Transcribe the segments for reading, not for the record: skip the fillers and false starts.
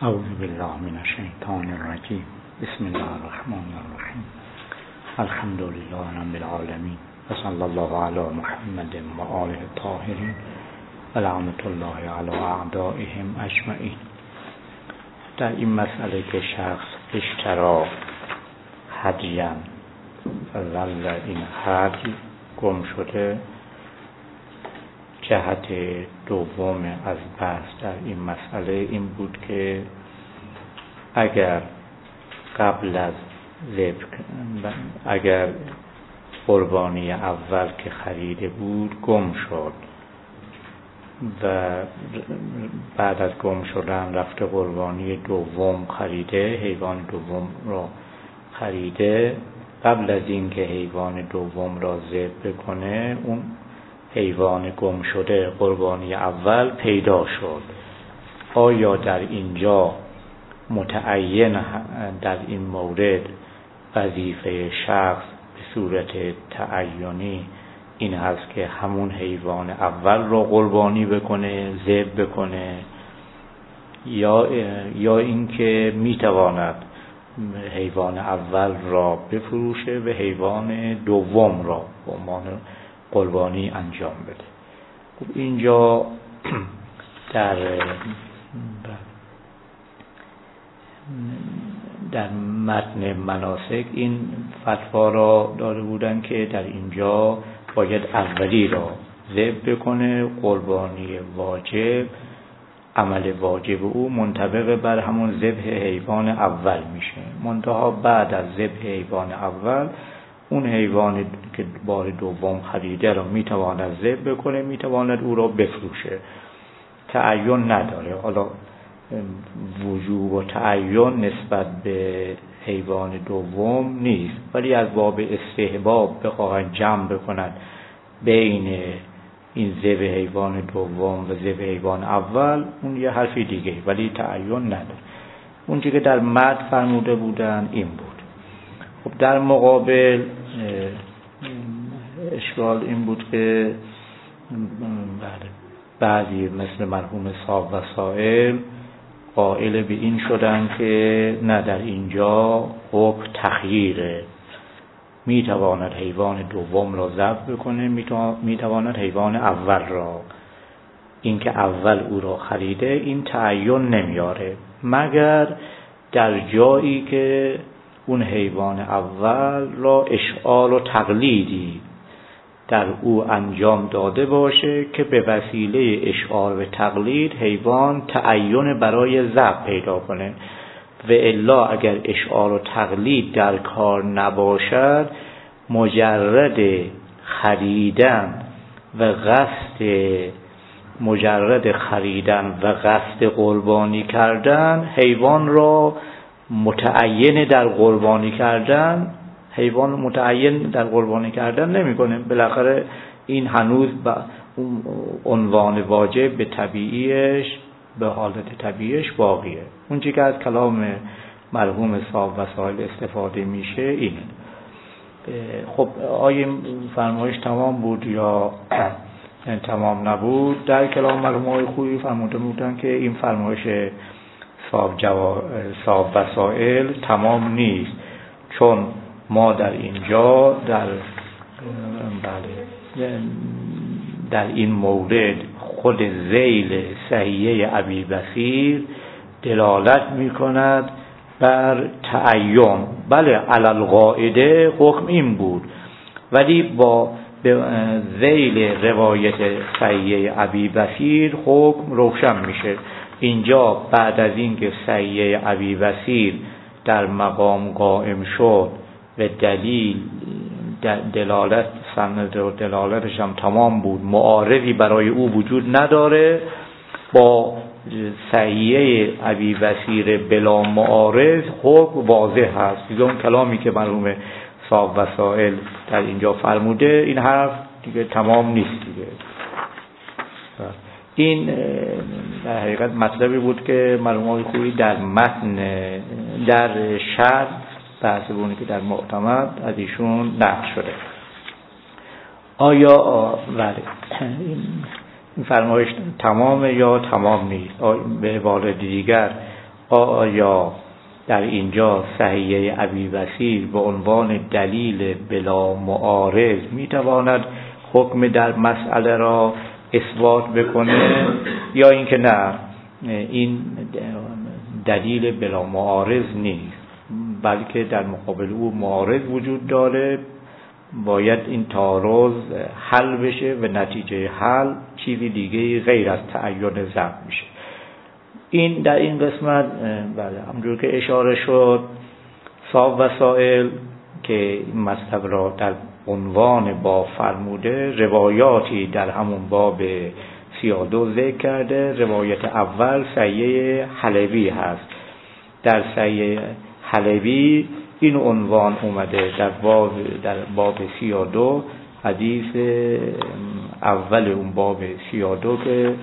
اعوذ بالله من الشیطان الرجیم. بسم الله الرحمن الرحیم. الحمد لله رب العالمین و صلی الله علی محمد و آله الطاهرین و لعنت الله علی اعدائهم اجمعین. در این مسئله که شخص اشترا هدیا ظل این هدی گم شده، جهت دوم از بحث در این مسئله این بود که اگر قبل از اگر قربانی اول که خریده بود گم شد و بعد از گم شدن رفته قربانی دوم خریده، حیوان دوم را خریده، قبل از این که حیوان دوم را ذبح بکنه اون حیوان گم شده قربانی اول پیدا شد. آیا در اینجا متعین در این مورد وظیفه شخص به صورت تعینی این هست که همون حیوان اول را قربانی بکنه، ذبح بکنه، یا اینکه میتواند حیوان اول را بفروشه و حیوان دوم را به عنوان قربانی انجام بده؟ اینجا در متن مناسک این فتوا را داده بودن که در اینجا باید اولی را ذبح بکنه. قربانی واجب، عمل واجب او منطبق بر همون ذبح حیوان اول میشه، منتها بعد از ذبح حیوان اول اون حیوان که بار دوم خریده را میتواند ذبح بکنه، میتواند او را بفروشه. تعین نداره. حالا وجوب و تعین نسبت به حیوان دوم نیست، ولی از باب استحباب بخواهند جمع بکنند بین این ذبح حیوان دوم و ذبح حیوان اول، اون یه حرفی دیگه، ولی تعین نداره. اون چیزی که در متن فرموده بودن این بود. خب در مقابل اشکال این بود که بعضی مثل مرحوم صاحب وسائل قائل به این شدن که نه، در اینجا حکم تخییره، میتواند حیوان دوم را ذبح بکنه، میتواند حیوان اول را. این که اول او را خریده این تعین نمیاره، مگر در جایی که اون حیوان اول را اشعار و تقلیدی در او انجام داده باشه که به وسیله اشعار و تقلید حیوان تعین برای ذبح پیدا کنه. و الا اگر اشعار و تقلید در کار نباشد، مجرد خریدن و قصد قربانی کردن حیوان را متعین در قربانی کردن، حیوان متعین در قربانی کردن نمیکنه. بالاخره این هنوز عنوان واجب به طبیعیش، به حالت طبیعیش باقیه. اون چیزی که از کلام مرحوم صاحب وسائل استفاده میشه اینه. خب آیا فرمایش تمام بود یا تمام نبود؟ در کلام مرحوم های خوبی فرموده بودن که این فرمایش صاحب وسائل تمام نیست، چون ما در اینجا در این مورد خود ذیل صحیحه ابی بصیر دلالت میکند بر تعین. بله علی القاعده حکم این بود، ولی با ذیل روایت صحیحه ابی بصیر حکم روشن میشه. اینجا بعد از این که صحیحه ابی بصیر در مقام قائم شد و دلیل دلالت سند و دلالتش هم تمام بود، معارضی برای او وجود نداره، با صحیحه ابی بصیر بلا معارض حکم واضح هست. دیگه اون کلامی که مرحوم صاحب وسائل در اینجا فرموده این حرف دیگه تمام نیست دیگه. این در حقیقت مطلبی بود که مرحوم های خوبی در متن در شرح بحث بونه که در معتمد از ایشون نقل شده. آیا این فرمایش تمام یا تمام نیست؟ به عبارت دیگر آیا در اینجا صحیحه ابی بصیر به عنوان دلیل بلا معارض میتواند حکم در مسئله را اثبات بکنه یا اینکه نه، این دلیل بلا معارض نیست، بلکه در مقابل او معارض وجود داره، باید این تعارض حل بشه و نتیجه حل چیزی دیگه غیر از تعین ضرب میشه. این در این قسمت بله همونجور که اشاره شد صاحب وسائل که این مطلب را در عنوان باب فرموده، روایاتی در همون باب 32 ذکر کرده. روایت اول صحیح حلبی هست. در صحیح حلبی این عنوان اومده در باب 32 حدیث اول اون باب 32 که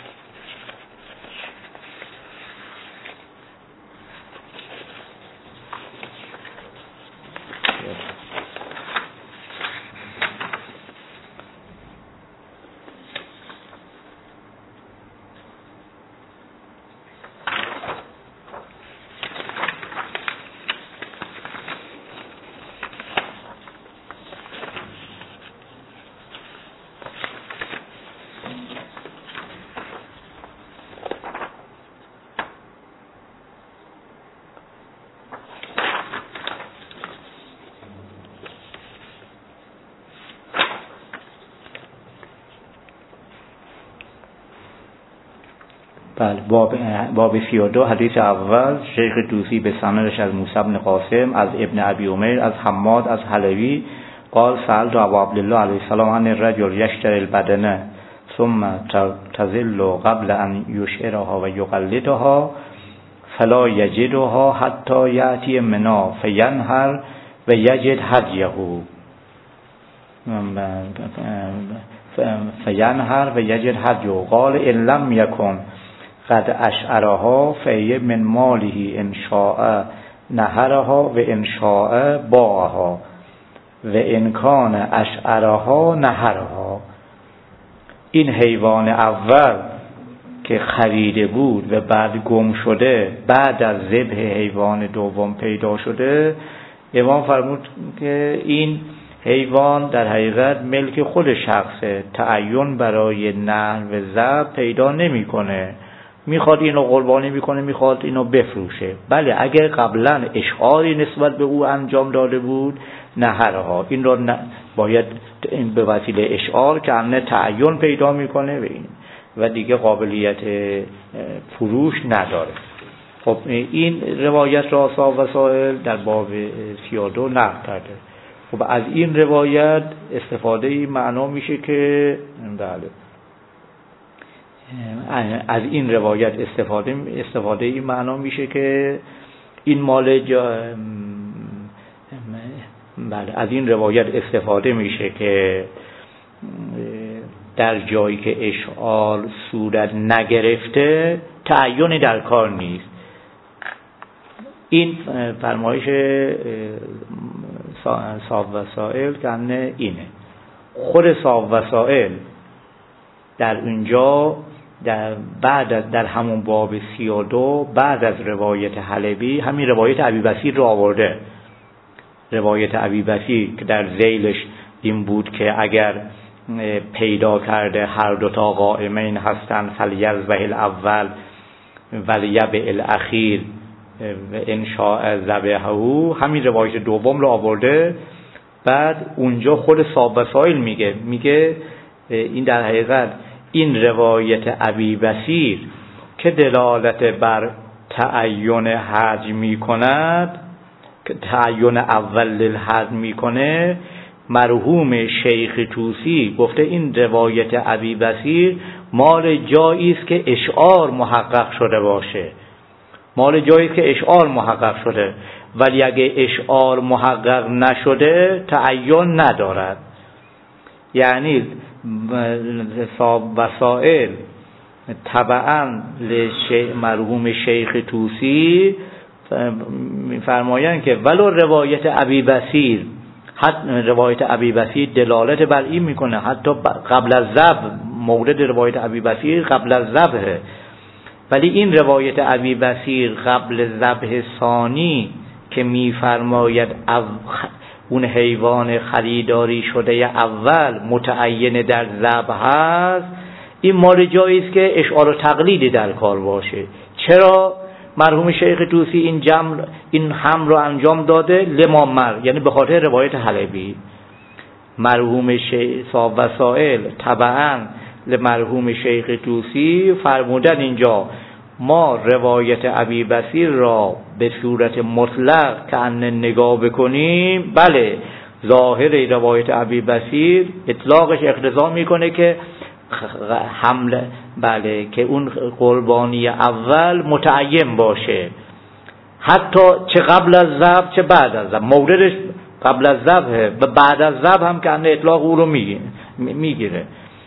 باب 32 حدیث اول شیخ طوسی به سندش از موسی بن قاسم از ابن ابی عمیر از حماد از حلبی قال سألت ابا عبدالله علیه السلام عن الرجل یشتری البدنه ثم تزل قبل ان یشعرها و یقلدها فلا یجدها حتی یأتی منا فینهر و یجد هدیه قال ان لم یکن قد اشعرها فهی من ماله ان شاء نهرها و ان شاء باعها و ان کان اشعرها نهرها. این حیوان اول که خریده بود و بعد گم شده، بعد از ذبح حیوان دوم پیدا شده، امام فرمود که این حیوان در حقیقت ملک خود شخصه، تعین برای نهر و ذبح پیدا نمی‌کنه، میخواد اینو قربانی میکنه، میخواد اینو بفروشه. بله اگر قبلا اشعاری نسبت به او انجام داده بود نهرها، این رو باید این به وسیله اشعار که انه تعین پیدا میکنه و این و دیگه قابلیت فروش نداره. خب این روایت را صاحب وسائل در باب 32 نقل کرده. خب از این روایت استفاده ای معنا میشه که بله از این روایت استفاده ای معنا میشه که این مال بله از این روایت استفاده میشه که در جایی که اشعار صورت نگرفته تعیینی در کار نیست. این فرمایش صاحب وسائل کنه اینه. خود صاحب وسائل در اینجا در همون باب 32 بعد از روایت حلبی همین روایت ابی بصیر رو آورده. روایت ابی بصیر که در ذیلش این بود که اگر پیدا کرده هر دوتا قائمین هستن فلیذبح الاول ولیبع الاخیر و ان شاء ذبحه، همین روایت دوم رو آورده. بعد اونجا خود صاحب وسائل میگه این در حقیقت این روایت ابی بصیر که دلالت بر تعین حج میکند، که تعین اول للحج میکنه، مرحوم شیخ طوسی گفته این روایت ابی بصیر مال جایی است که اشعار محقق شده باشه، مال جایی است که اشعار محقق شده، ولی اگه اشعار محقق نشده تعین ندارد. یعنی صاحب وسائل تبعاً مرحوم شیخ طوسی فرمایند که ولو روایت ابی بصیر، روایت ابی بصیر دلالت بر این میکنه حتی قبل از ذبح، مورد روایت ابی بصیر قبل از ذبح، ولی این روایت ابی بصیر قبل ذبح ثانی که میفرماید اون حیوان خریداری شده اول متعین در ذبح هست، این مال جایی است که اشعار و تقلیدی در کار باشه. چرا مرحوم شیخ طوسی این حمل رو انجام داده؟ لمامر، یعنی به خاطر روایت حلبی. مرحوم صاحب وسائل طبعا لمرحوم شیخ طوسی فرمودن اینجا ما روایت ابی بصیر را به صورت مطلق که نگاه بکنیم، بله ظاهر روایت ابی بصیر اطلاقش اقتضا میکنه که حمل، بله، که اون قربانی اول متعین باشه، حتی چه قبل از ذبح چه بعد از ذبح. موردش قبل از ذبح و بعد از ذبح هم که اطلاق او رو میگیره.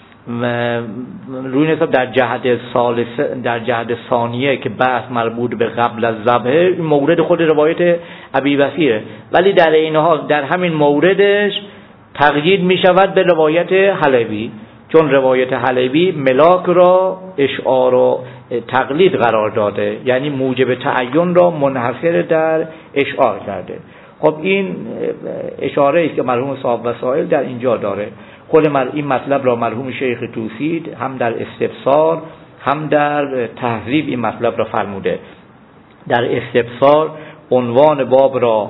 روی نسبت در جهت ثانیه که بحث مربوط به قبل از ذبح مورد خود روایت ابی بصیره، ولی در این حال در همین موردش تقیید می شود به روایت حلبی، چون روایت حلبی ملاک را اشعار و تقلید قرار داده، یعنی موجب تعین را منحصر در اشعار کرده. خب این اشاره است که مرحوم صاحب وسائل در اینجا داره. خود این مطلب را مرحوم شیخ طوسی هم در استبصار هم در تهذیب این مطلب را فرموده. در استبصار عنوان باب را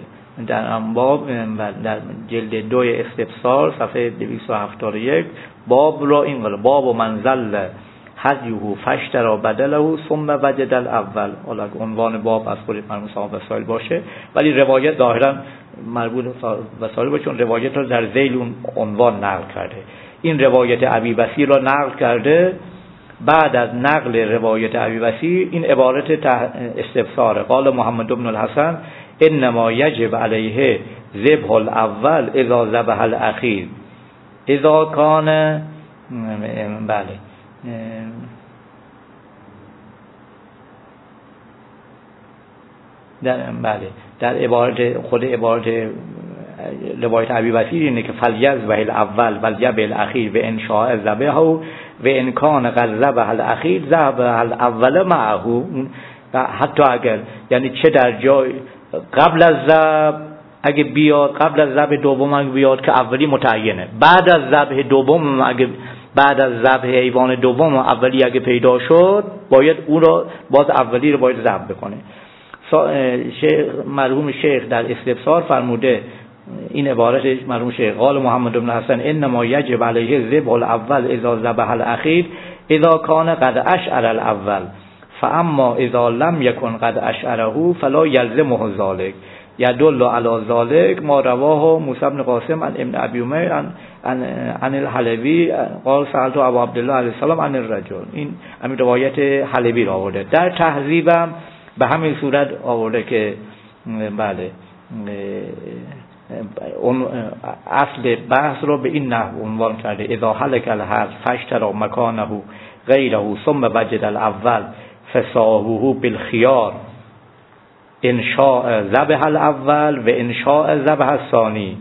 در جلد 2 استبصار صفحه 271 باب را این قال باب و منزل هدیه فاشترى بدله ثم وجد الاول. حالا عنوان باب از خود مرحوم صاحب وسائل باشه، ولی روایت ظاهرا مربوط به وسائل باشه، چون روایت را در ذیل اون عنوان نقل کرده. این روایت ابی بصیر را نقل کرده. بعد از نقل روایت ابی بصیر این عبارت استفسار قال محمد بن الحسن انما یجب علیه ذبح الاول اذا ذبح الاخیر اذا کان، بله، در عبارت خود عبارت روایت ابی بصیر اینه که فلیذبح الاول ولیذبح الاخیر و ان شاء ذبحه و ان کان قد ذبح الاخیر ذبح الاول معه. حتی اگر، یعنی چه در جای قبل از ذبح اگه بیاد، قبل از ذبح دوم اگه بیاد که اولی متعینه، بعد از ذبح دوم اگه بعد از ذبح حیوان دوم اولی اگه پیدا شد باید اون رو باز اولی رو باید ذبح بکنه. مرحوم شیخ در استبصار فرموده این عبارتش مرحوم شیخ قال محمد بن حسن انما یجب علیه ذبح الاول اذا ذبح الاخیر اذا کان قد اشعر الاول فاما اذا لم یکن قد اشعره فلا یلزمه ذلك یدل علی ذلك ما رواه موسی بن قاسم عن ابن ابی امیر عن الحلبی قال سألت ابو عبدالله علیه السلام عن الرجل. این همین روایت حلبی را آورده. در تهذیبم به همین صورت آورده که بله اون اصل بحث رو به این نحو عنوان کرده اذا هلك الحرث فاشترى مکانه غیره ثم وجد الاول فصاحبه بالخيار ان شاء ذبح الاول و ان شاء ذبح الثاني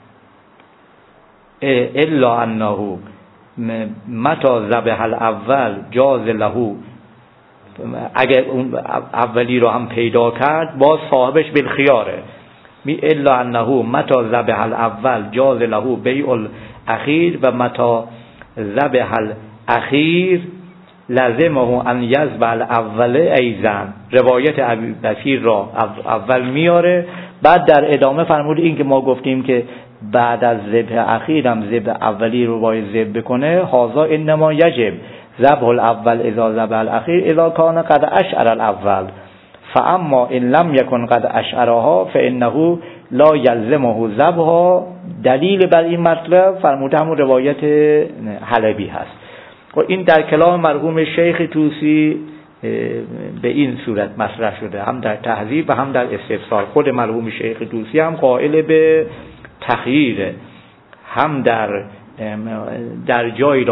الا انه متى ذبح الاول جاز له، اگر اون اولی رو هم پیدا کرد باز صاحبش بالخیاره. الا انه متى ذبح الاول جاز له بیع الاخیر و متى ذبح الاخیر لازمه ان یذبح الاول ایضا. روایت ابی بصیر را اول میاره، بعد در ادامه فرمود این که ما گفتیم که بعد از ذبح اخیر هم ذبح اولی رو باید ذبح بکنه. هذا انما یجب ذبح الاول اذا ذبح الاخیر اذا کان قد اشعر الاول فاما ان لم یکن قد اشعرها فانه لا یلزمه ذبحها. دلیل بر این مطلب فرموده همون روایت حلبی هست. و این در کلام مرحوم شیخ طوسی به این صورت مطرح شده، هم در تهذیب و هم در استفسار. خود مرحوم شیخ طوسی هم قائل به تخییر، هم در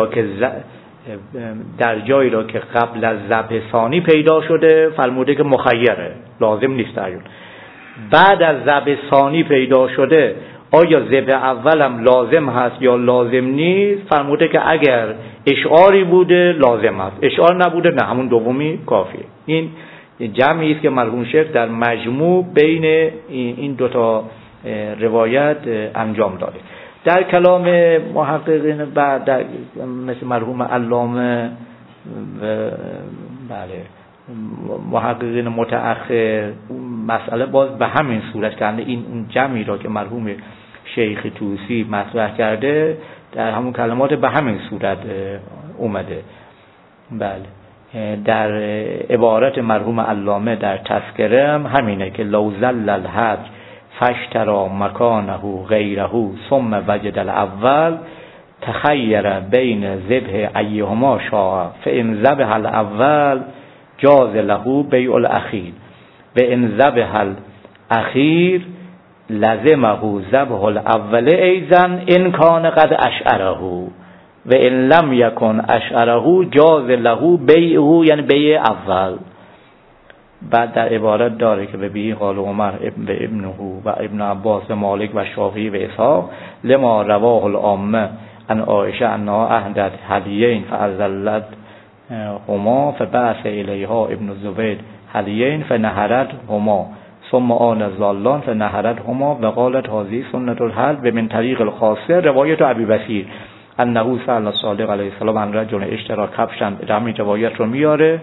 جایی را که قبل از ذبح ثانی پیدا شده فرموده که مخیره، لازم نیست تعیین. بعد از ذبح ثانی پیدا شده آیا ذبح اولم لازم هست یا لازم نیست؟ فرموده که اگر اشعاری بوده لازم هست، اشعار نبوده نه، همون دومی کافیه. این جمعی است که مرحوم شیخ در مجموع بین این دوتا روایت انجام داده. در کلام محققین بعد مثل مرحوم علامه بله محققین متأخر مسئله باز به همین صورت که این جمعی را که مرحوم شیخ طوسی مطرح کرده در همون کلمات به همین صورت اومده. بله در عبارت مرحوم علامه در تذکره هم همینه که لو زل الحج فاشترى مکانه غیره ثم وجد الاول تخیر بین ذبح ایهما شاء فان ذبح الاول جاز له بیع الاخیر و ان ذبح الاخیر لزمه ذبح الاول ایضا ان کان قد اشعره و ان لم یکن اشعره جاز له بیعه، یعنی بیع اول. بعد در عبارت داره که به بیهی قال عمر به ابنه و ابن عباس و مالک و شافعی و اسحاق لما رواه العامه ان عایشه انها اهدت هدیین فازلت هما فبعث الیها ابن الزبیر هدیین فنهرت هما ثم آن زالان فنهرت هما و قالت هذه سنت الحج و من طریق الخاصه روایت ابی بصیر انه سأل الصادق علیه السلام عن رجل اشترى کفشا، همین روایت رو میاره.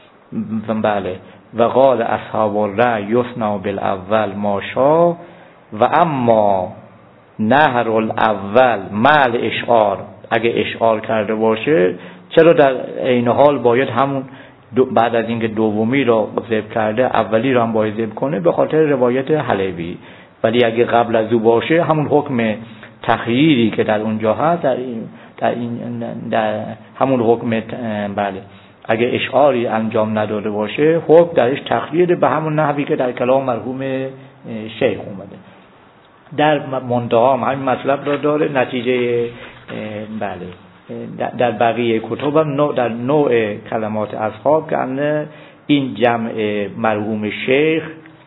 بله و قال اصحاب الرأی یصنع بالاول ما شاء و اما نهر الاول مع اشعار، اگه اشعار کرده باشه چرا در عین حال باید همون بعد از اینکه دومی را ذبح کرده اولی را هم باید ذبح کنه؟ به خاطر روایت حلبی. ولی اگه قبل از او باشه همون حکم تخییری که در اونجا هست در همون حکم بله اگه اشعاری انجام نداده باشه حکم درش تخییر به همون نحوی که در کلام مرحوم شیخ اومده. در منتها همین مطلب را داره. نتیجه بله در بقیه کتب هم در نوع کلمات اصحاب که این جمع مرحوم شیخ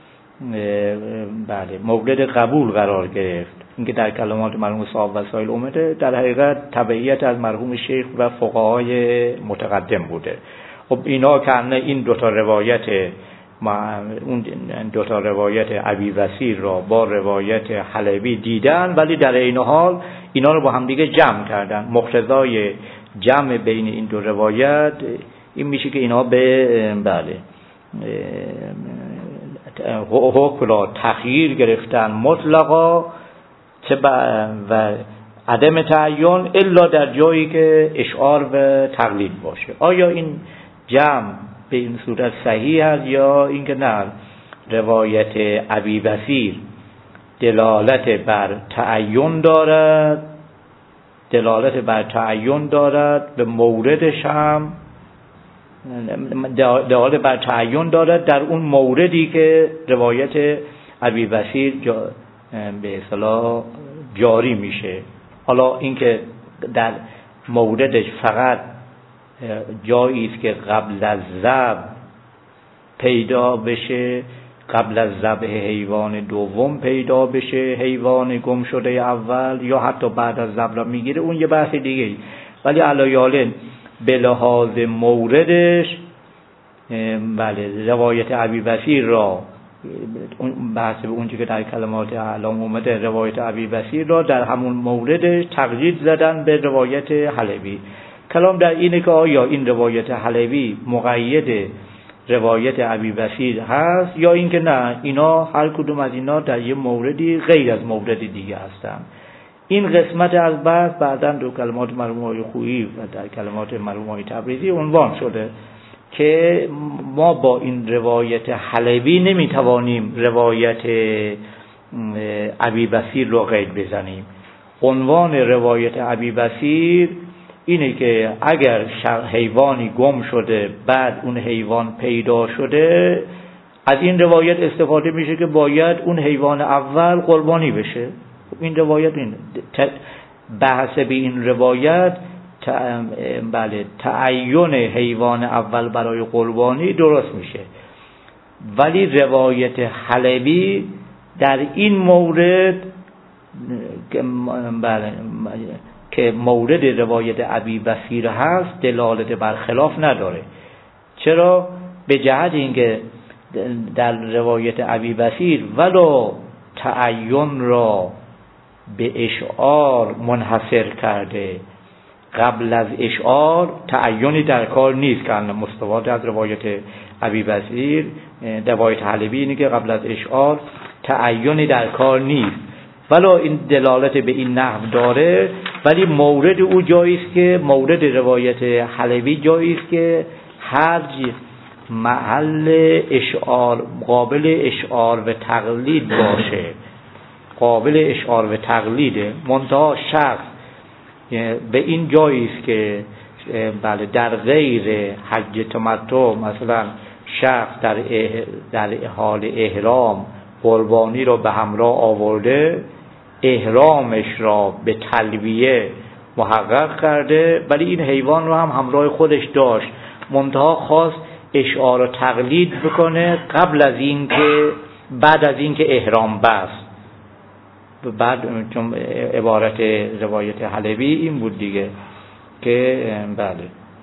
بله مورد قبول قرار گرفت. اینکه در کلمات مرحوم صاحب وسائل اومده در حقیقت تبعیت از مرحوم شیخ و فقهای متقدم بوده. خب اینا که این دوتا روایت ابی بصیر را با روایت حلبی دیدن، ولی در این حال اینا رو با هم دیگه جمع کردن. مقتضای جمع بین این دو روایت این میشه که اینا به بله حکم را تخییر گرفتن مطلقا و عدم تعین الا در جایی که اشعار و تقلید باشه. آیا این جمع به این صورت صحیح است یا اینکه نه روایت ابی بصیر دلالت بر تعین دارد به موردش هم دلالت بر تعین دارد در اون موردی که روایت ابی بصیر به اصطلاح جاری میشه. حالا اینکه در موردش فقط جایی است که قبل از ذبح پیدا بشه، قبل از ذبح حیوان دوم پیدا بشه حیوان گم شده اول، یا حتی بعد از ذبح را میگیره، اون یه بحث دیگه. ولی علایال به لحاظ موردش بله روایت ابی بصیر را بحث به اونجا که در کلمات اعلام اومده روایت ابی بصیر را در همون موردش تقیید زدن به روایت حلبی. کلام در اینه که آیا این روایت حلبی مقید روایت ابی بصیر هست یا اینکه نه اینا هر کدوم از اینا در یه موردی غیر از مورد دیگه هستن. این قسمت از بحث بعداً در کلمات مرحوم آقای خویی و در کلمات مرحوم آقای تبریزی عنوان شده که ما با این روایت حلبی نمیتوانیم روایت ابی بصیر رو قید بزنیم. عنوان روایت ابی بصیر اینه که اگر حیوانی گم شده بعد اون حیوان پیدا شده، از این روایت استفاده میشه که باید اون حیوان اول قربانی بشه. این روایت این بحث به این روایت بله تعین حیوان اول برای قربانی درست میشه. ولی روایت حلبی در این مورد که مورد روایت ابی بصیر هست دلالت بر خلاف نداره. چرا؟ به جهت اینکه در روایت ابی بصیر ولو تعین را به اشعار منحصر کرده، قبل از اشعار تعینی در کار نیست که مستفاد از روایت ابی بصیر روایت حلبی اینه که قبل از اشعار تعینی در کار نیست، ولو این دلالت به این نحو داره، ولی مورد او جایی است که مورد روایت حلبی جایی است که هر محل اشعار قابل اشعار و تقلید باشه، قابل اشعار و تقلیده، منتها شخص به این جایی است که بله در غیر حج تمتع مثلا شخص در حال احرام قربانی را به همراه آورده، احرامش را به تلبیه محقق کرده، ولی این حیوان رو هم همراه خودش داشت، منتها خواست اشعار و تقلید بکنه قبل از این که بعد از این که احرام بست. بعد چون عبارت روایت حلبی این بود دیگه که بله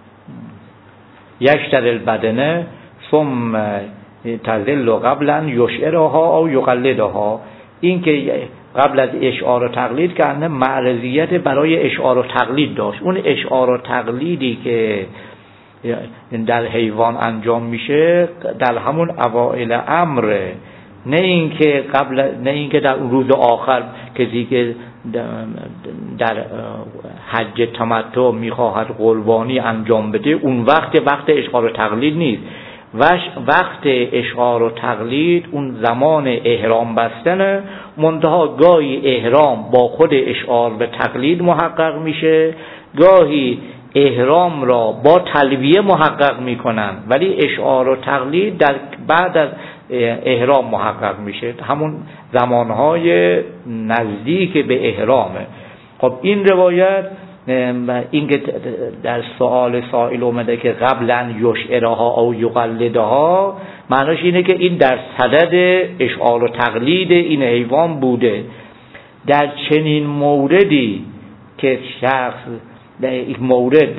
یشتر البدنه ثم تزل قبلا یشعرها او یقلدها، این که قبل از اشعار و تقلید که انه معرضیت برای اشعار و تقلید داشت. اون اشعار و تقلیدی که در حیوان انجام میشه در همون اوائل امره، نه اینکه در روز آخر کسی که در حج تمتع میخواهد قربانی انجام بده اون وقت اشعار و تقلید نیست. وقت اشعار و تقلید اون زمان احرام بستنه، منتها گاهی احرام با خود اشعار و تقلید محقق میشه، گاهی احرام را با تلبیه محقق میکنن ولی اشعار و تقلید در بعد از احرام محقق میشه، همون زمانهای نزدیک به احرامه. خب این روایت این که در سؤال سائل اومده که قبلا یشعرها او یقلدها، معناش اینه که این در صدد اشعار و تقلید این حیوان بوده. در چنین موردی که شخص مورد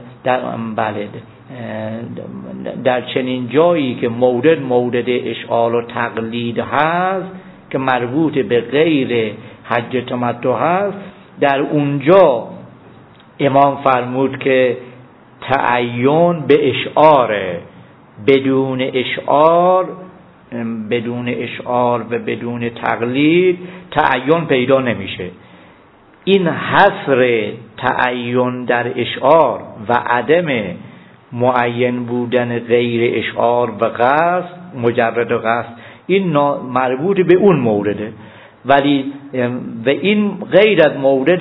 در چنین جایی که مورد اشعار و تقلید هست که مربوط به غیر حج تمتع هست، در اونجا امام فرمود که تعین به اشعاره، بدون اشعار و بدون تقلید تعین پیدا نمیشه. این حصر تعین در اشعار و عدم معین بودن غیر اشعار و قصد مجرد قصد این مربوط به اون مورده، ولی و این غیر از مورد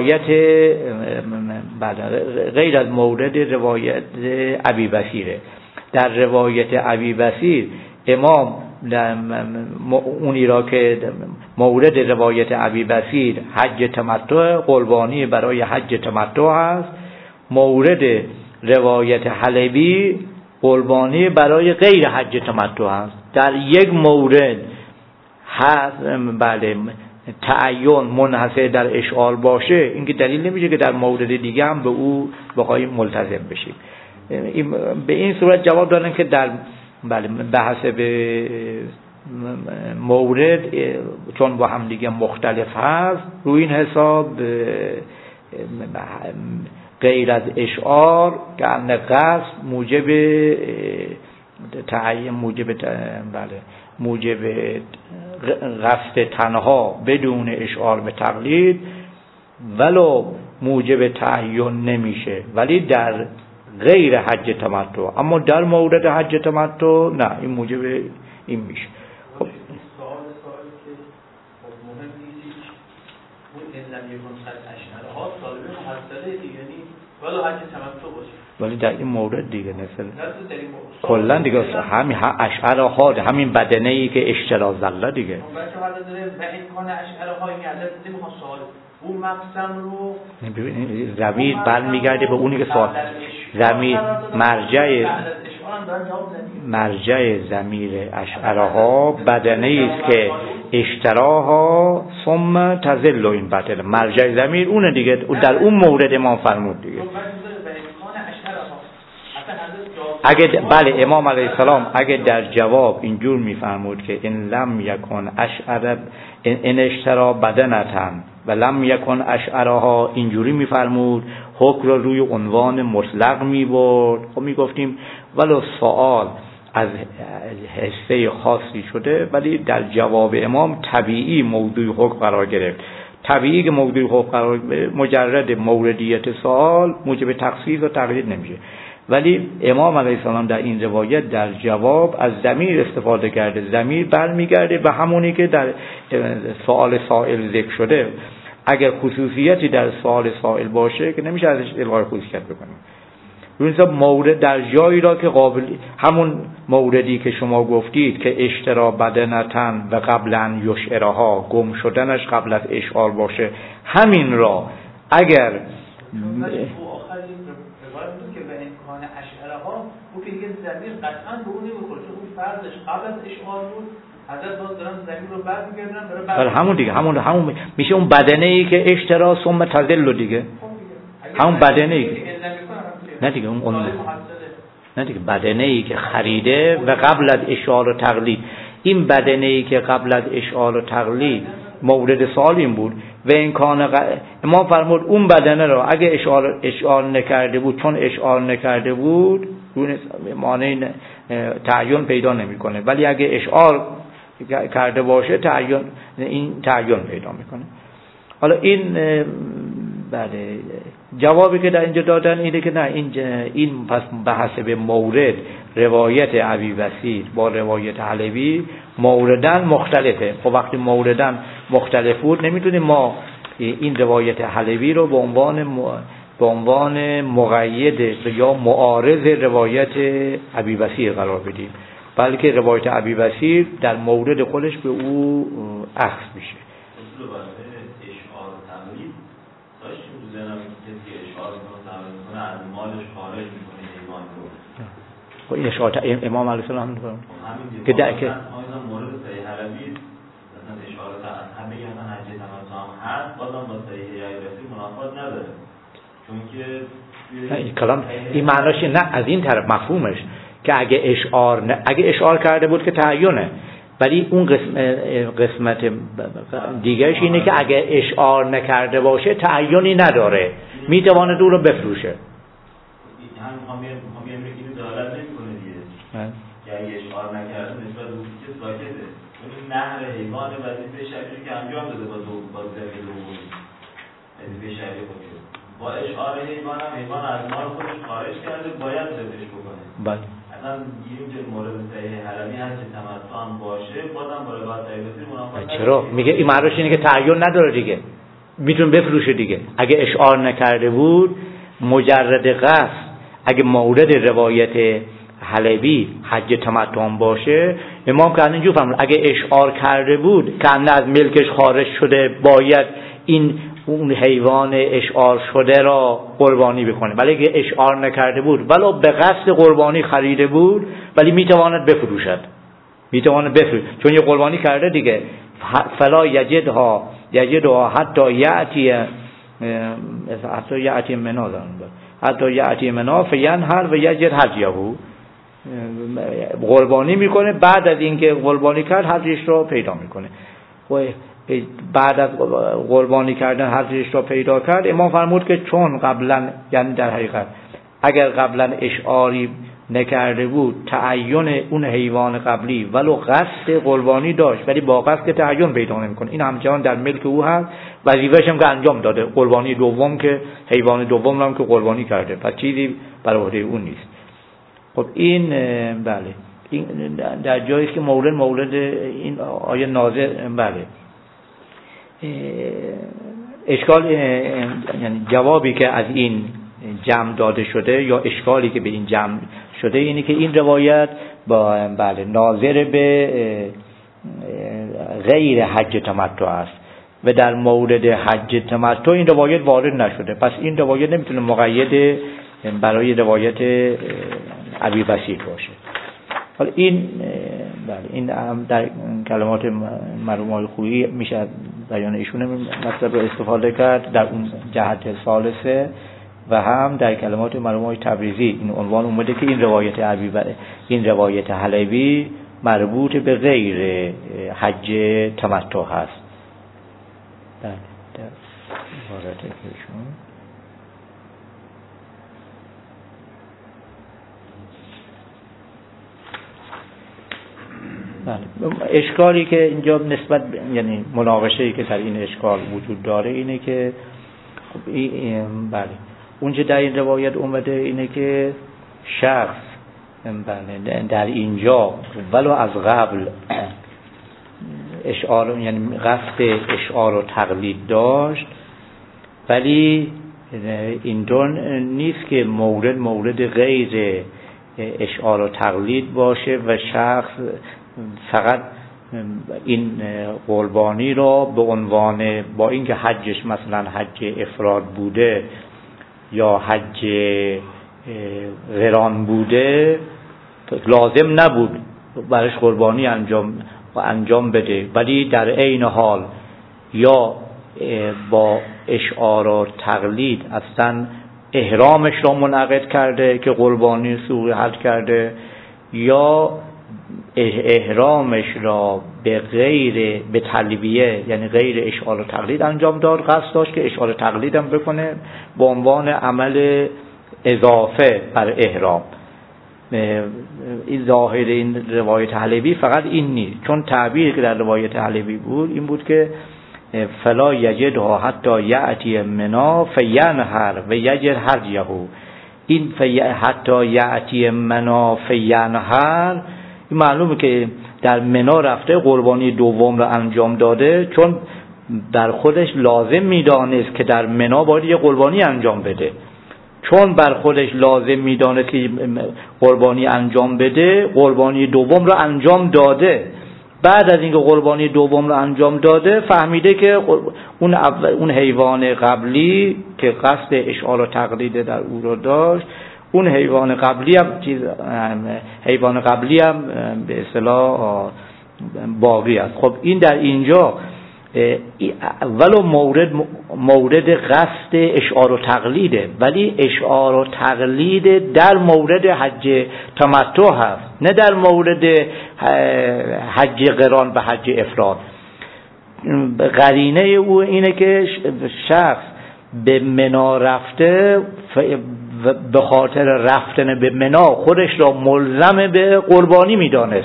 روایت ابی بصیره. در روایت ابی بصیر امام اونی را که مورد روایت ابی بصیر حج تمتع قربانی برای حج تمتع هست، مورد روایت حلبی قربانی برای غیر حج تمتع هست. در یک مورد هست بله تعین منحصر در اشعار باشه، این که دلیل نمیشه که در مورد دیگه هم به او بخوایم ملتزم بشیم. به این صورت جواب دادن که در بله بحث به مورد چون با هم دیگه مختلف هست، روی این حساب غیر از اشعار که ان قصد موجب تعین موجب قصد تنها بدون اشعار به تقلید ولو موجب تعین نمیشه، ولی در غیر حج تمتع، اما در مورد حج تمتع نه، این موجب این میشه. خب سوالی که مهم نیست اون علت یکون صد اشعاره ها طالب محصله دیگه نیست ولو حج تمتع باشه، ولی در این مورد دیگه مثلا کلا دیگه همین اشعاره ها همین بدنه ای که اشتراز زله دیگه بچه حالا داره و امکان اشعاره ها این علت نمیخواد سوال اون مقسم رو ببینید ضمیر برمیگرده به اونی که سوال ضمیر مرجع ضمیر اشعاره ها بدنه ای است که اشتراها ثم تزل این بطل مرجع ضمیر اونه دیگه، در اون مورد امام فرمود دیگه. اگه بله امام علیه السلام اگه در جواب اینجور میفرمود که ان لم یکن اشعر ان اشترا بدنتن و لم یکن اشعرها، اینجوری میفرمود حکم رو روی عنوان مطلق میبرد. خب میگفتیم ولو سوال از حصه خاصی شده ولی در جواب امام طبیعی موضوع حکم قرار گرفت. طبیعی که موضوع حکم قرار گرفت مجرد موردیت سوال موجب تخصیص و تقلید نمیشه. ولی امام علیه السلام در این روایت در جواب از ضمیر استفاده کرده. ضمیر برمیگرده به همونی که در سوال سائل ذکر شده. اگر خصوصیتی در سوال سائل باشه که نمیشه ازش الغای خصوصیت بکنیم. روی مورد در جایی را که قابل همون موردی که شما گفتید که اشترا بدنتن و قبلا یشعرها گم شدنش قبل از اشعار باشه، همین را اگر او که دیگه ضمیر قطعاً به اون نمیخوره، چون اون فرضش قبل از اشعار بود. حضرت باز دارن ضمیر رو برمیگردن برای همون دیگه همون میشه اون بدنه ای که اشترا ثم تذل دیگه. همون بدنه ای نه دیگه اون نه دیگه بدنه ای که خریده و قبل از اشعار و تقلید. این بدنه ای که قبل از اشعار و تقلید مورد سوال این بود و این کان امام فرمود اون بدنه را اگه اشعار نکرده بود، چون اشعار نکرده بود معنی تعین پیدا نمیکنه، ولی اگه اشعار کرده باشه این تعین پیدا میکنه. حالا این بله جوابی که در اینجا دادن اینه که نه این پس به حسب مورد روایت ابی بصیر با روایت حلبی موردن مختلفه. خب وقتی موردن مختلف بود نمیتونیم ما این روایت حلبی رو به عنوان مقید یا معارض روایت ابی بصیر قرار بدیم، بلکه روایت ابی بصیر در مورد خودش به او اخذ میشه. از مالش خارج میکنه ایمان رو. خب این اشاره امام علیه السلام هم میگه که در که مورد صحیح حلبی مثلا اشاره از همه مثلا حج تمتع هم هست، بازم با صحیح حلبی منافات نداره، چون که این کلام این معناش نه از این طرف مفهومش که اگه اشعار کرده بود که تعینه، ولی اون قسمت دیگهش اینه که اگه اشعار نکرده باشه تعیینی نداره، میتواند او رو بفروشه. هم اینو دلالت نمی‌کنه دیگه که اگه اشعار نکرده نسبت به اون که ساکته، اون نهر حیوان وظیفه شرعی که انجام داده با ذکر دومی وظیفه شرعی خودش با اشعار حیوان هم حیوان از مال خودش خارج کرده باید ذبحش بکنه. بله مثلا گیریم که مورد صحیح حرمی هست که تمتع هم باشه بازم با روایت ابی منافات. چرا میگه این معنیش اینه که تعین نداره دیگه، میتونه بفروشه دیگه. اگه اشعار نکرده بود مجرد قصد، اگه مورد روایت حلبی حج تمتع باشه امام که اینجور فهمید اگه اشعار کرده بود که از ملکش خارج شده باید اون حیوان اشعار شده را قربانی بکنه، ولی اگه اشعار نکرده بود ولو به قصد قربانی خریده بود ولی میتواند بفروشد، چون یه قربانی کرده دیگه. فلا یجدها حتی یأتی منا فینحر و یجد هدیهو، قربانی میکنه بعد از اینکه قربانی کرد هدیهش رو پیدا میکنه. بعد از قربانی کردن هدیهش رو پیدا کرد امام فرمود که چون قبلا، یعنی در حقیقت اگر قبلا اشعاری نکرده بود تعین اون حیوان قبلی ولو قصد قربانی داشت ولی با قصد تعین پیدا نمیکنه، این همچنان در ملک او هست، وظیفه‌ش هم که انجام داده، قربانی دوم که حیوان دوم هم که قربانی کرده، پس چیزی بر عهده اون نیست. خب این بله این در جایی که مورد این آیه نازل بله اشکال، یعنی جوابی که از این جمع داده شده یا اشکالی که به این جمع شده اینه که این روایت با بله ناظر به غیر حج تمتع است و در مورد حج تمتع این روایت وارد نشده، پس این روایت نمیتونه مقید برای روایت ابی بصیر باشه. حالا این بله این هم در کلمات مرحوم آقای خویی میشه بیان ایشون مطلب رو استفاده کرد در اون جهت ثالثه و هم در کلمات مرحوم آقای تبریزی این عنوان اومده که این روایت حلبی مربوط به غیر حج تمتع هست. بله در عبارت ایشون اشکالی که اینجا نسبت یعنی مناقشه‌ای که در این اشکال وجود داره اینه که بله اونجا در این روایت اومده اینه که شخص بله در اینجا ولو از قبل اشعار یعنی قصد اشعار و تقلید داشت، ولی این دون نیست که مورد غیر اشعار و تقلید باشه و شخص فقط این قربانی را به عنوان با اینکه حجش مثلا حج افراد بوده یا حج قران بوده لازم نبود برش قربانی انجام بده، ولی در عین حال یا با اشعار و تقلید اصلا احرامش را منعقد کرده که قربانی سوق حج کرده، یا احرامش را به تلبیه یعنی غیر اشعار و تقلید انجام داد، قصد داشت که اشعار و تقلید هم بکنه به عنوان عمل اضافه بر احرام. این ظاهر این روایت حلبی فقط این نیست، چون تعبیر که در روایت حلبی بود این بود که فلا یجدها حتی یأتی منا فینحر و یجر هدیه. این حتی یأتی منا فینحر این معلومه که در منا رفته قربانی دوم رو انجام داده، چون در خودش لازم میدانست که در منا باید یه قربانی انجام بده. چون بر خودش لازم میدانست که قربانی انجام بده، قربانی دوم رو انجام داده. بعد از اینکه قربانی دوم رو انجام داده فهمیده که اون حیوان قبلی که قصد اشعار و تقلید در او رو داشت، اون حیوان قبلی هم به اصطلاح باقی است. خب این در اینجا ولو مورد قصد اشعار و تقلیده، ولی اشعار و تقلید در مورد حج تمتع هست، نه در مورد حج قران و حج افراد. قرینه او اینه که شخص به منا رفته به خاطر رفتن به منا خودش را ملزم به قربانی میدانست،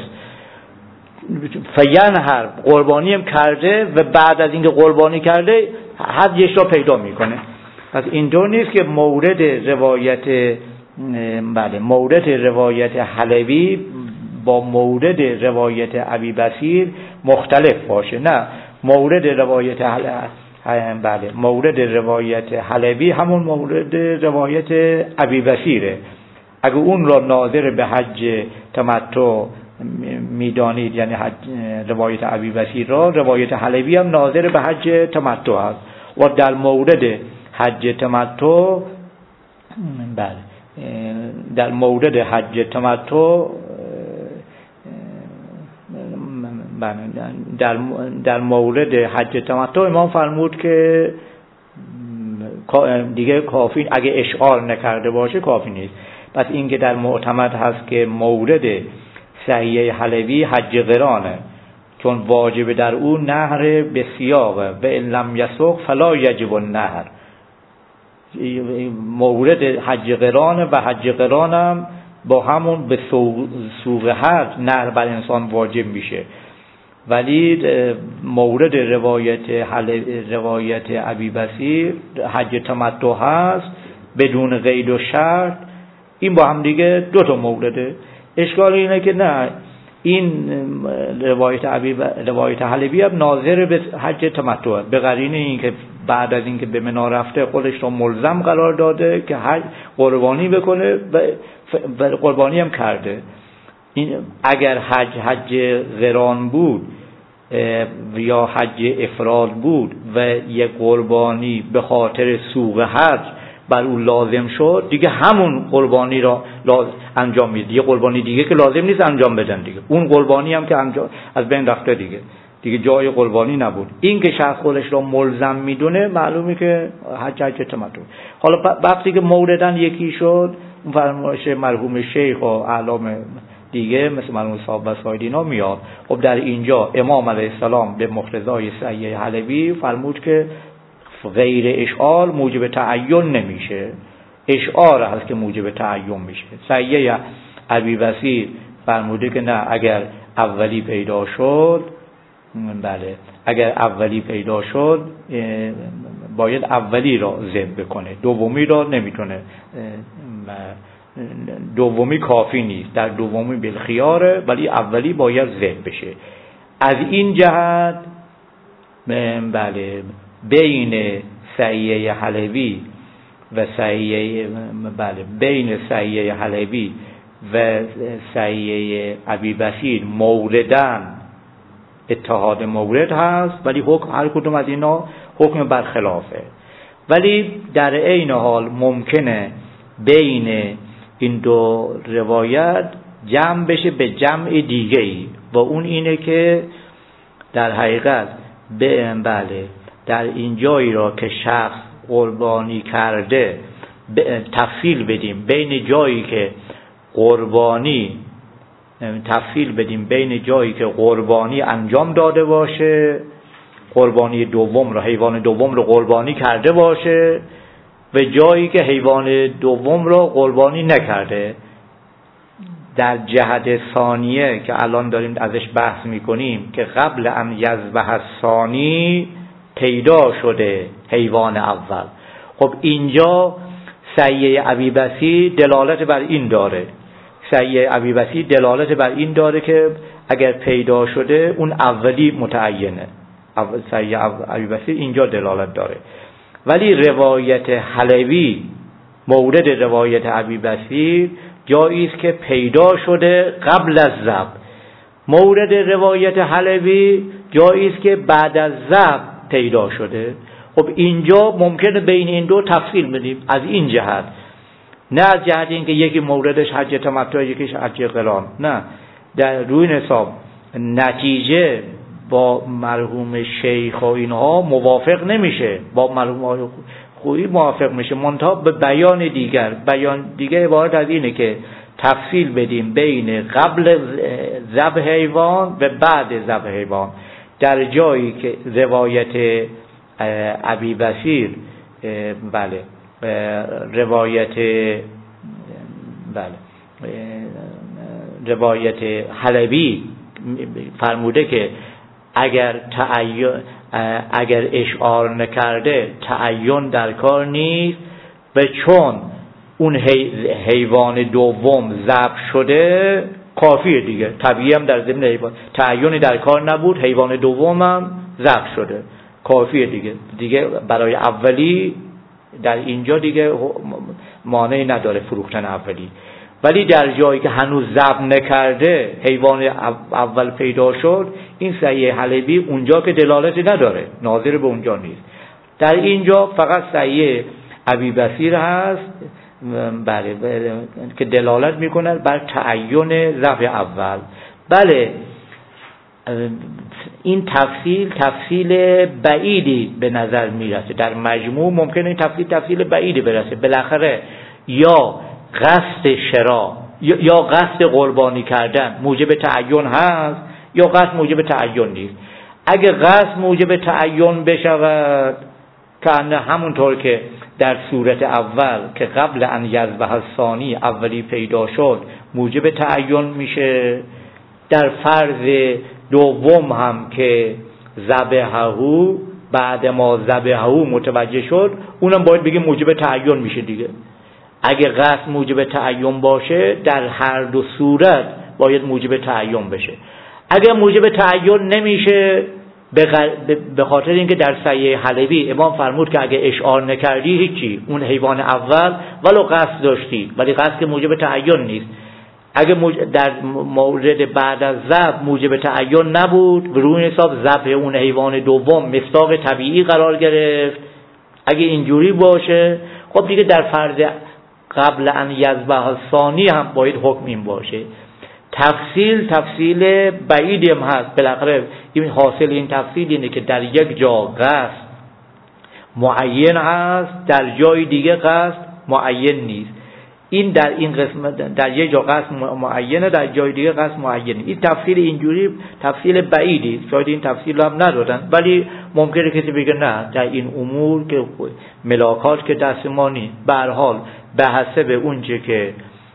فینحر قربانی هم کرده و بعد از اینکه قربانی کرده حجش را پیدا میکنه. پس اینطور نیست که مورد روایت حلبی با مورد روایت ابی بصیر مختلف باشه، نه، مورد روایت حلبی همون مورد روایت ابی بصیره. اگه اون را ناظر به حج تمتع میدانید، یعنی روایت ابی بصیر را، روایت حلبی هم ناظر به حج تمتع است و در مورد حج تمتع در مورد حج تمتع در مورد حج تمتع امام فرمود که دیگه کافی، اگه اشعار نکرده باشه کافی نیست. پس این که در معتمد هست که مورد صحیح حلبی حج قرانه، چون واجب در او نهر به سیاقه و ان لم یسوق فلا یجب النهر. مورد حج قرانه و حج قرانم با همون به سوق حج نهر بر انسان واجب میشه، ولی مورد روایت ابی بصیر حج تمتع هست بدون قید و شرط. این با هم دیگه دو تا مورده. اشکال اینه که نه، این روایت حلبی هم ناظر به حج تمتع به قرینه این که بعد از اینکه به منا رفته خودش رو ملزم قرار داده که حج قربانی بکنه و قربانی هم کرده. این اگر حج قران بود یا حج افراد بود و یک قربانی به خاطر سوق حج بر او لازم شد دیگه همون قربانی را انجام میده. دیگه قربانی دیگه که لازم نیست انجام بدن دیگه. اون قربانی هم که از بین رفته دیگه جای قربانی نبود. این که شخص خودش را ملزم میدونه معلومه که حج تمتع. حالا وقتی که موردن یکی شد اون فرمایش مرحوم شیخ و اعلام دیگه مثل مرحوم صاحب وساید اینا میاد. خب در اینجا امام علیه السلام به مقتضای سعیه حلبی فرمود که غیر اشعار موجب تعین نمیشه، اشعار هست که موجب تعین میشه. سعیه ابی بصیر فرموده که نه، اگر اولی پیدا شد، بله اگر اولی پیدا شد باید اولی را ذبح کنه، دومی را نمیتونه، دومی کافی نیست، در دومی بالخیاره ولی اولی باید ذبح بشه. از این جهت بله بین سعیه حلبی و سعیه بین سعیه حلبی و سعیه ابی بصیر موردن اتحاد مورد هست، ولی حکم هر کدوم از اینا حکم برخلافه. ولی در عین حال ممکنه بین این دو روایت جمع بشه به جمع دیگه‌ای و اون اینه که در حقیقت بله در این جایی را که شخص قربانی کرده تفصیل بدیم بین جایی که قربانی بین جایی که قربانی انجام داده باشه، قربانی دوم را، حیوان دوم را قربانی کرده باشه و جایی که حیوان دوم را قربانی نکرده. در جهت ثانیه که الان داریم ازش بحث میکنیم که قبل ان یذبح الثانی پیدا شده حیوان اول. خب اینجا سعیه ابی بصیر دلالت بر این داره، سعیه ابی بصیر دلالت بر این داره که اگر پیدا شده اون اولی متعینه. سعیه ابی بصیر اینجا دلالت داره. ولی روایت حلبی مورد روایت ابی بصیر جایی است که پیدا شده قبل از ذبح. مورد روایت حلبی جایی است که بعد از ذبح پیدا شده. خب اینجا ممکنه بین این دو تفصیل بدیم از این جهت، نه از جهت اینکه یکی موردش حج تمتع یکیش حج قران، نه، در روی حساب نتیجه با مرحوم شیخ و اینها موافق نمیشه، با مرحوم خویی موافق میشه، منتها به بیان دیگه عبارت از اینه که تفصیل بدیم بین قبل ذبح حیوان و بعد ذبح حیوان. در جایی که روایت ابی بصیر بله روایت حلبی فرموده که اگر اشعار نکرده تعین در کار نیست و چون اون حیوان دوم ذبح شده کافیه دیگه، طبیعی هم در ضمن حیوان تعین در کار نبود، حیوان دوم هم ذبح شده کافیه دیگه برای اولی در اینجا دیگه مانعی نداره فروختن اولی. ولی در جایی که هنوز ذبح نکرده حیوان اول پیدا شد، این سعیه حلبی اونجا که دلالتی نداره، ناظر به اونجا نیست. در اینجا فقط سعیه ابی بصیر هست بله که دلالت میکنه بر تعین ذبح اول. بله این تفصیل بعیدی به نظر میرسه، در مجموع ممکنه این تفصیل بعیدی برسه. بالاخره یا قصد شراء یا قصد قربانی کردن موجب تعین هست یا قصد موجب تعین نیست. اگه قصد موجب تعین بشود که همونطور که در صورت اول که قبل ان یذبح الثانی اولی پیدا شد موجب تعین میشه، در فرض دوم هم که ذبحه بعد ما ذبحه متوجه شد اونم باید بگیم موجب تعین میشه دیگه. اگه قصد موجب تعین باشه در هر دو صورت باید موجب تعین بشه. اگر موجب تعین نمیشه به خاطر اینکه در سعیه حلبی امام فرمود که اگه اشعار نکردی هیچی، اون حیوان اول ولو قصد داشتی ولی قصد که موجب تعین نیست. اگه در مورد بعد از ذبح موجب تعین نبود و روی حساب ذبح اون حیوان دوم مصداق طبیعی قرار گرفت، اگه اینجوری باشه خب دیگه در فرض قبل ان یذبح ثانی هم باید حکم این باشه. تفصیل بعیدی هم هست. بالاخره این حاصل این تفصیل اینه که در یک جا قصد معین هست، در جای دیگه قصد معین نیست. این در این قسمت در یک جا قصد معینه، در جای دیگه قصد معینه. این تفصیل اینجوری تفصیل بعیدی، شاید این تفصیل هم ندادن، ولی ممکنه کسی بگه نه در این امور که ملاکات که دست ما نیست. به هر حال به حسب اونچه که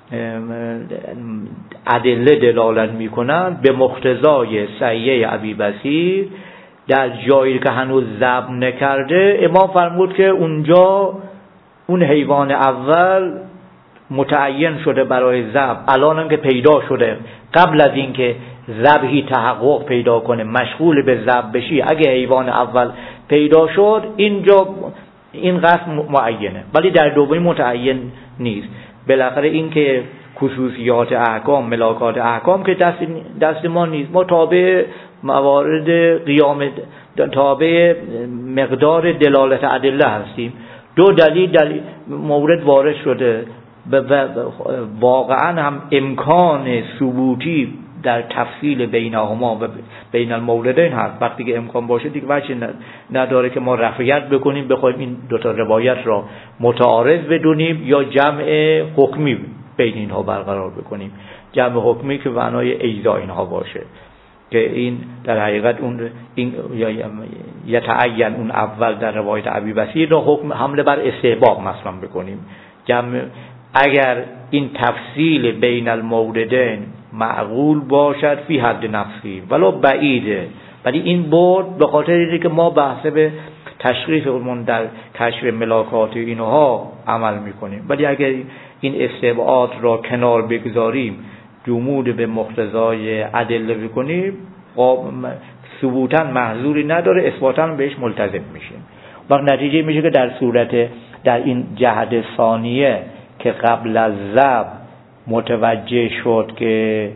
ادله دلالت میکنن به مقتضای سعیه ابی بصیر در جایی که هنوز ذبح نکرده امام فرمود که اونجا اون حیوان اول متعین شده برای ذبح، الان هم که پیدا شده، قبل از اینکه ذبحی تحقق پیدا کنه مشغول به ذبح بشی، اگه حیوان اول پیدا شد اینجا این قصد معینه، ولی در دومی متعین نیست. بالاخره این که خصوصیات احکام، ملاکات احکام که دست ما نیست، ما تابع موارد قیام، تابع مقدار دلالت ادله هستیم. دو دلیل در مورد وارد شده، واقعا هم امکان ثبوتی در تفصیل بینهما و بین الموردین هست. وقتی که امکان باشه دیگه وجه نداره که ما رفعیت بکنیم، بخوایم این دوتا روایت را متعارض بدونیم یا جمع حکمی بین اینها برقرار بکنیم. جمع حکمی که معنای ایزا اینها باشه، که این در حقیقت اون این یتعین اون اول در روایت ابی بصیر را حکم حمله بر استحباب مثلا بکنیم. جمع اگر این تفصیل بین الموردین معقول باشد فی حد نفسی ولو بعیده، ولی این بود به خاطر اینه که ما بحث به تشخیصمون در کشف ملاکات اینها عمل میکنیم. ولی اگر این استبعاد را کنار بگذاریم، جمود به مقتضای ادله بکنیم، ثبوتاً محظوری نداره، اثباتاً بهش ملتزم میشیم. وقت نتیجه میشه که در صورت در این جهد ثانیه که قبل از ذبح متوجه شد که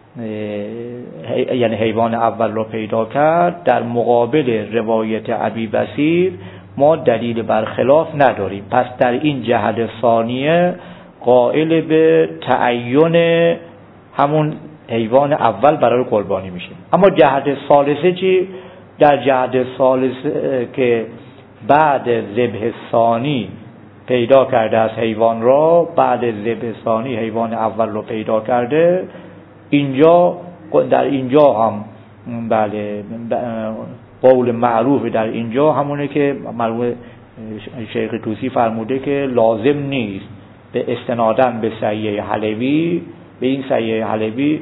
یعنی حیوان اول را پیدا کرد، در مقابل روایت ابی بصیر ما دلیل برخلاف نداریم. پس در این جهد ثانیه قائل به تعین همون حیوان اول برای قربانی میشیم. اما جهد ثالثه چی؟ در جهد ثالثه که بعد ذبح ثانی پیدا کرده از حیوان را، بعد ذبح ثانی حیوان اول را پیدا کرده، اینجا در اینجا هم بله قول معروف در اینجا همونه که مرحوم شیخ طوسی فرموده که لازم نیست به استنادن به صحیح حلوی، به این صحیح حلوی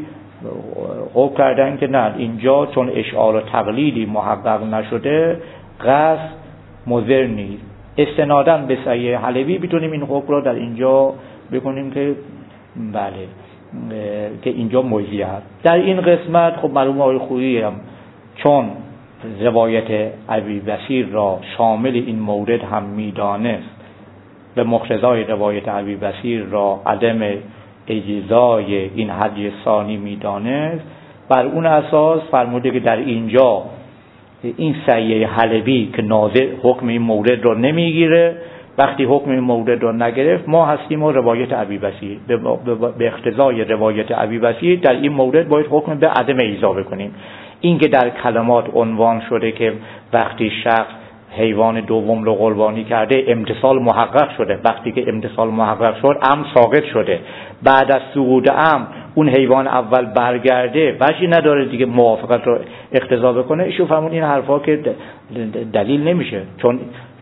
حکم کردن که نه اینجا چون اشعار و تقلیدی محقق نشده قصد مضر نیست. استنادن به صحیح حلوی میتونیم این حکم را در اینجا بکنیم که بله که اینجا موضوع است. در این قسمت خب معلوم آقای خویی هم چون روایت ابی بصیر را شامل این مورد هم میدانست، به مقتضای روایت ابی بصیر را عدم اجزای این هدی ثانی میدانست، بر اون اساس فرموده که در اینجا این صحیح حلوی که ناظر حکم این مورد را نمیگیره، وقتی حکم این مورد را نگرفت ما هستیم و روایت ابی بصیر به اقتضای روایت ابی بصیر در این مورد باید حکم به عدم ایزا بکنیم. این که در کلمات عنوان شده که وقتی شخص حیوان دوم رو قربانی کرده امتصال محقق شده، وقتی که امتصال محقق شد امر ساقط شده، بعد از سقوط امر اون حیوان اول برگرده، وجهی نداره دیگه موافقت رو اقتضا بکنه. ایشون فرمون این حرفا که دلیل نمیشه، چون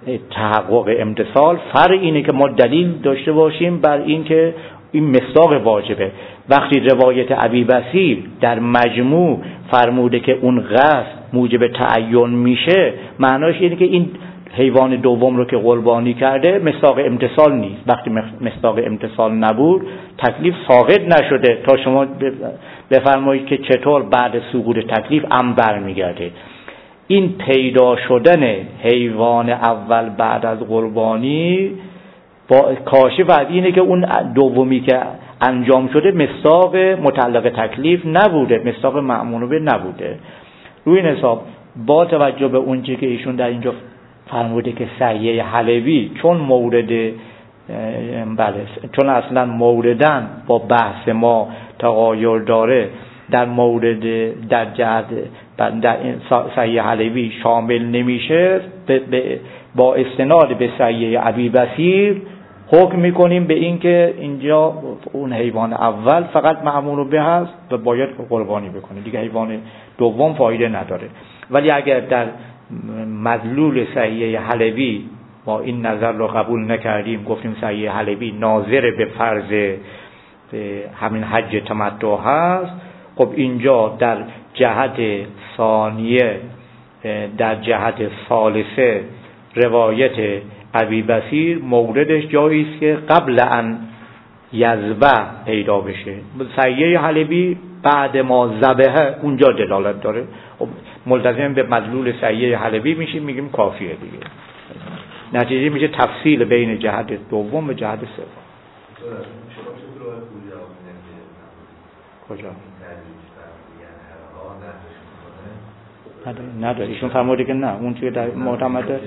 تحقق امتصال فرع اینه که ما دلیل داشته باشیم بر این که این مصداق واجبه. وقتی روایت ابی بصیر در مجموع فرموده که اون قصد موجب تعین میشه، معناش اینه که این حیوان دوم رو که قربانی کرده مصداق امتصال نیست. وقتی مصداق امتصال نبود تکلیف ساقط نشده تا شما بفرمایید که چطور بعد سقوط تکلیف امر برمیگرده. این پیدا شدن حیوان اول بعد از قربانی با کاشف از اینه که اون دومی که انجام شده مصداق متعلق تکلیف نبوده، مصداق مأمون به نبوده. روی این حساب با توجه به اون چیزی که ایشون در اینجا فرموده که صحیح حلوی چون مورد بله، چون اصلا موردن با بحث ما تغایر داره، در مورد در جهت در صحیح حلبی شامل نمیشه، با استناد به صحیح ابی بصیر حکم میکنیم به این که اینجا اون حیوان اول فقط معمول به هست و باید قربانی بکنه، دیگه حیوان دوم فایده نداره. ولی اگر در مدلول صحیح حلبی ما این نظر رو قبول نکردیم، گفتیم صحیح حلبی ناظر به فرض همین حج تمتع هست، خب اینجا در جهت ثانیه، در جهت ثالثه روایت ابی بصیر موردش جایی است که قبل ان یذبح پیدا بشه. صحیح حلبی بعد ما ذبح اونجا دلالت داره، خب ملتزم به مدلول صحیح حلبی میشیم، میگیم کافیه دیگه. نتیجه میشه تفصیل بین جهت دوم و جهت سوم. کجا؟ نداره. ایشون فرموده که نه، اون چیه در معتمده،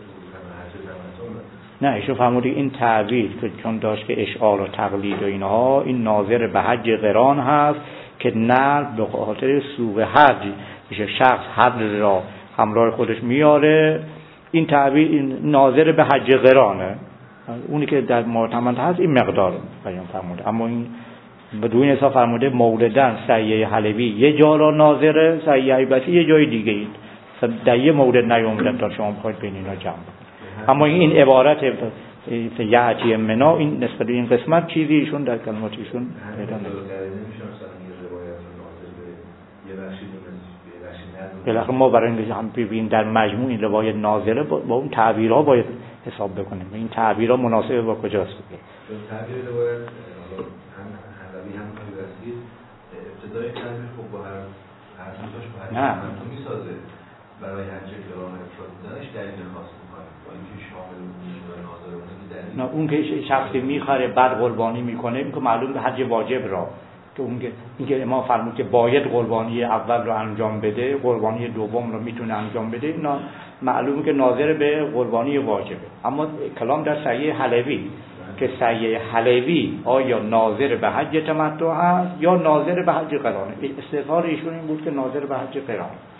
نه ایشون فرموده این تعبیر که چون داشت که اشعار و تقلید و اینها، این ناظر به حج قران هست که نه به خاطر سوء حج میشه، شخص حج را همراه خودش میاره، این تعبیر این ناظر به حج قرانه، اونی که در معتمد هست این مقدار بیان فرموده. اما این بدون حساب فرموده موردن صحیح حلبی یه جا را ناظره، صحیح ابی بصیر یه جای دیگه اید، در یه مورد نیومدن تا شما بخواید بین اینا جمع کنید. اما این عبارت یعتی منا، این نسبت به این قسمت چیزی ایشون در کلماتیشون پیدا نمیشه. بالاخره ما برای اینکه هم ببینیم در مجموع این روایت ناظره، با اون تعبیرها باید حساب بکنیم، این تعبیرها مناسب با کجاست. چون تعبیر روایت هم حلبی هم ابی بصیر ابتدای تعبیر خب با هر دوتاش با هر تو میسازه، برای حج قران افراد دانش دلیل خاص میکنه با اینکه شامل اون ناظر اون دلیل، نه اون که شخصی میخره بعد قربانی میکنه، این که معلوم به حج واجب را که اون که اینکه امام فرمود که باید قربانی اول رو انجام بده، قربانی دوم رو میتونه انجام بده، اینا معلومه که ناظر به قربانی واجبه. اما کلام در صحیح حلبی که صحیح حلبی آیا ناظر به حج تمتع هست یا ناظر به حج قرانه، استظهار ایشون این بود که ناظر به حج قرانه.